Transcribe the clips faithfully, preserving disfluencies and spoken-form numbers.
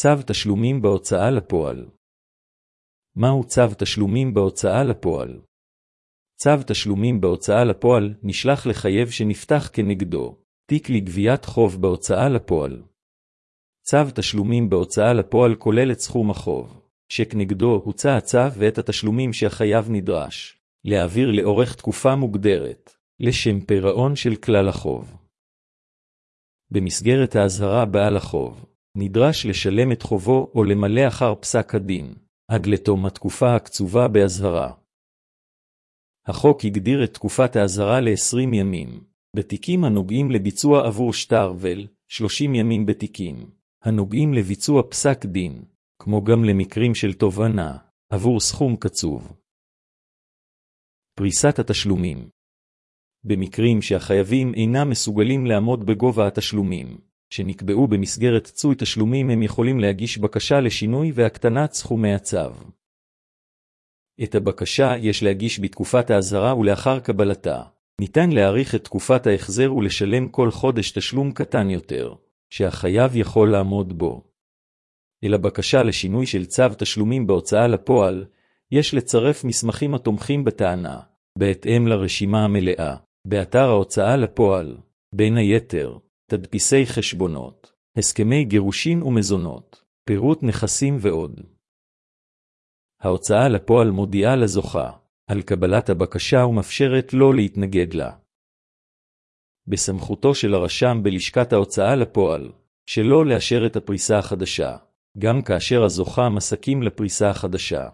צו תשלומים בהוצאה לפועל. מהו צו תשלומים בהוצאה לפועל? צו תשלומים בהוצאה לפועל נשלח לחייב שנפתח כנגדו תיק לגביית חוב בהוצאה לפועל. צו תשלומים בהוצאה לפועל כולל את סכום החוב שכנגדו הוצא הצו ואת התשלומים שהחייב נדרש להעביר לאורך תקופה מוגדרת לשם פירעון של כלל החוב. במסגרת ההזהרה בעל החוב נדרש לשלם את חובו או למלא אחר פסק הדין עד לתום התקופה הקצובה בהזהרה. החוק הגדיר את תקופת ההזהרה ל-עשרים ימים בתיקים הנוגעים לביצוע עבור שטר ול-שלושים ימים בתיקים הנוגעים לביצוע פסק דין, כמו גם למקרים של תובענה עבור סכום קצוב. פריסת התשלומים. במקרים שהחייבים אינם מסוגלים לעמוד בגובה התשלומים שנקבעו במסגרת צוי תשלומים, הם יכולים להגיש בקשה לשינוי והקטנת סכומי הצו. את הבקשה יש להגיש בתקופת ההזהרה ולאחר קבלתה ניתן להאריך את תקופת ההחזר ולשלם כל חודש תשלום קטן יותר שהחייב יכול לעמוד בו. אל הבקשה לשינוי של צו תשלומים בהוצאה לפועל יש לצרף מסמכים התומכים בטענה בהתאם לרשימה המלאה באתר ההוצאה לפועל, בין היתר תדפיסי חשבונות, הסכמי גירושין ומזונות, פירוט נכסים ועוד. ההוצאה לפועל מודיעה לזוכה על קבלת הבקשה ומאפשרת לו להתנגד לה. בסמכותו של הרשם בלשכת ההוצאה לפועל שלא לאשר את הפריסה החדשה, גם כאשר הזוכה מסכים לפריסה החדשה.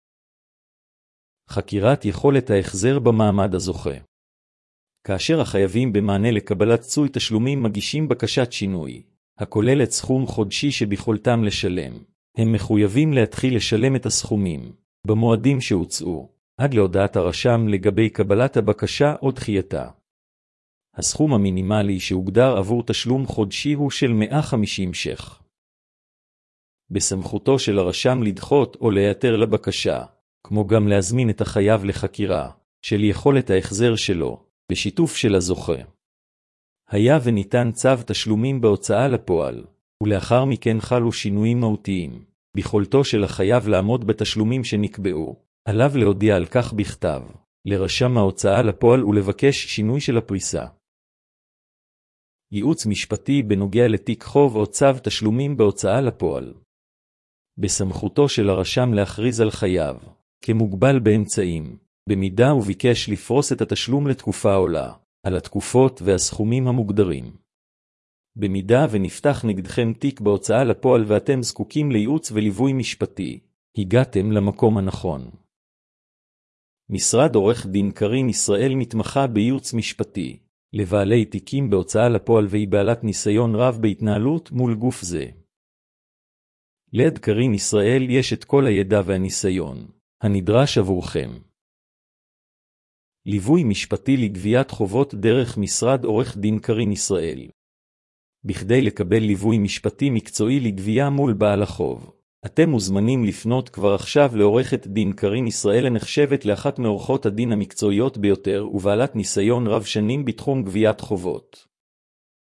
חקירת יכולת ההחזר במעמד הזוכה. כאשר החייבים במענה לקבלת צוי תשלומים מגישים בקשת שינוי, הכוללת סכום חודשי שביכולתם לשלם, הם מחויבים להתחיל לשלם את הסכומים במועדים שהוצאו, עד להודעת הרשם לגבי קבלת הבקשה או דחייתה. הסכום המינימלי שהוגדר עבור תשלום חודשי הוא של מאה וחמישים ש"ח. בסמכותו של הרשם לדחות או להיעתר לבקשה, כמו גם להזמין את החייב לחקירה של יכולת ההחזר שלו, בשיתוף של הזוכה. היה וניתן צו תשלומים בהוצאה לפועל, ולאחר מכן חלו שינויים מהותיים ביכולתו של החייב לעמוד בתשלומים שנקבעו, עליו להודיע על כך בכתב לרשם ההוצאה לפועל ולבקש שינוי של הפריסה. ייעוץ משפטי בנוגע לתיק חוב או צו תשלומים בהוצאה לפועל. בסמכותו של הרשם להכריז על חייב כמוגבל באמצעים, במידה וביקש לפרוס את התשלום לתקופה עולה על התקופות והסכומים המוגדרים. במידה ונפתח נגדכם תיק בהוצאה לפועל ואתם זקוקים לייעוץ וליווי משפטי, הגעתם למקום הנכון. משרד עורך דין קרין ישראל מתמחה בייעוץ משפטי לבעלי תיקים בהוצאה לפועל והיא בעלת ניסיון רב בהתנהלות מול גוף זה. ליד קרין ישראל יש את כל הידע והניסיון הנדרש עבורכם. ליווי משפטי לגביית חובות דרך משרד עורך דין קרין ישראל. בכדי לקבל ליווי משפטי מקצועי לגבייה מול בעל החוב, אתם מוזמנים לפנות כבר עכשיו לעורכת דין קרין ישראל הנחשבת לאחת מעורכות הדין המקצועיות ביותר ובעלת ניסיון רב שנים בתחום גביית חובות.